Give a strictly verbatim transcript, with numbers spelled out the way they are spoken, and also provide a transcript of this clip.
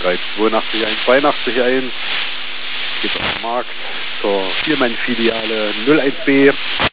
drei zweiundachtzig zweiundachtzig eins. Geht auf den Markt zur Viermann-Filiale null eins B.